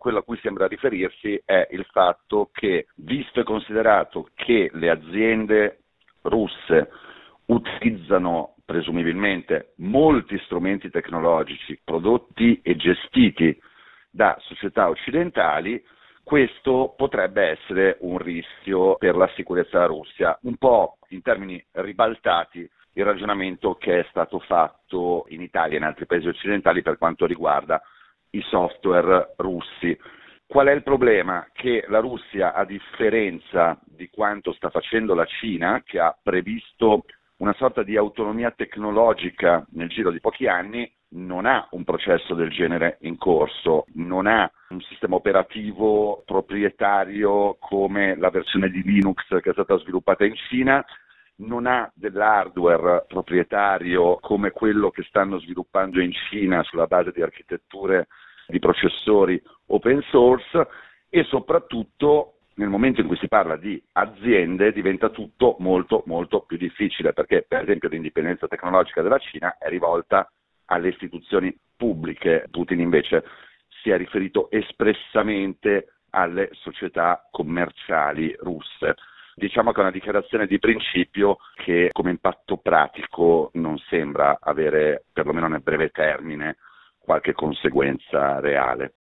quello a cui sembra riferirsi è il fatto che, visto e considerato che le aziende russe utilizzano presumibilmente molti strumenti tecnologici prodotti e gestiti da società occidentali, questo potrebbe essere un rischio per la sicurezza della Russia, un po' in termini ribaltati il ragionamento che è stato fatto in Italia e in altri paesi occidentali per quanto riguarda i software russi. Qual è il problema? Che la Russia, a differenza di quanto sta facendo la Cina, che ha previsto una sorta di autonomia tecnologica nel giro di pochi anni, non ha un processo del genere in corso, non ha un sistema operativo proprietario come la versione di Linux che è stata sviluppata in Cina, non ha dell'hardware proprietario come quello che stanno sviluppando in Cina sulla base di architetture di processori open source, e soprattutto nel momento in cui si parla di aziende diventa tutto molto molto più difficile, perché per esempio l'indipendenza tecnologica della Cina è rivolta alle istituzioni pubbliche. Putin invece si è riferito espressamente alle società commerciali russe. Diciamo che è una dichiarazione di principio che come impatto pratico non sembra avere, perlomeno nel breve termine, qualche conseguenza reale.